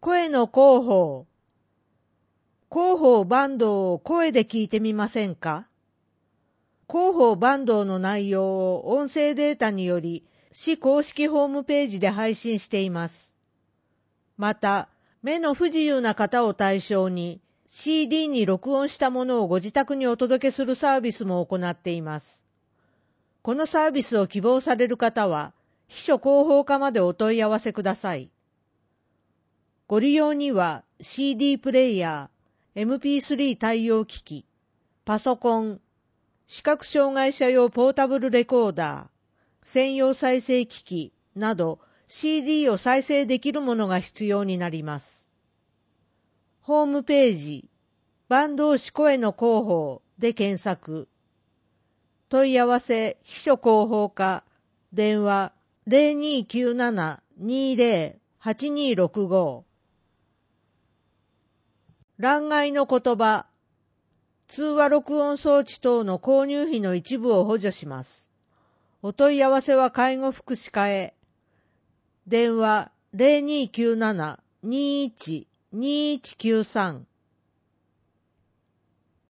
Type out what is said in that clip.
声の広報。広報坂東を声で聞いてみませんか？広報坂東の内容を音声データにより市公式ホームページで配信しています。また、目の不自由な方を対象に CD に録音したものをご自宅にお届けするサービスも行っています。このサービスを希望される方は、秘書広報課までお問い合わせください。ご利用には CD プレイヤー、MP3 対応機器、パソコン、視覚障害者用ポータブルレコーダー、専用再生機器など CD を再生できるものが必要になります。ホームページ、坂東市声の広報で検索。問い合わせ秘書広報課、電話 0297-20-8265。欄外の言葉、通話録音装置等の購入費の一部を補助します。お問い合わせは介護福祉課へ。電話 0297-21-2193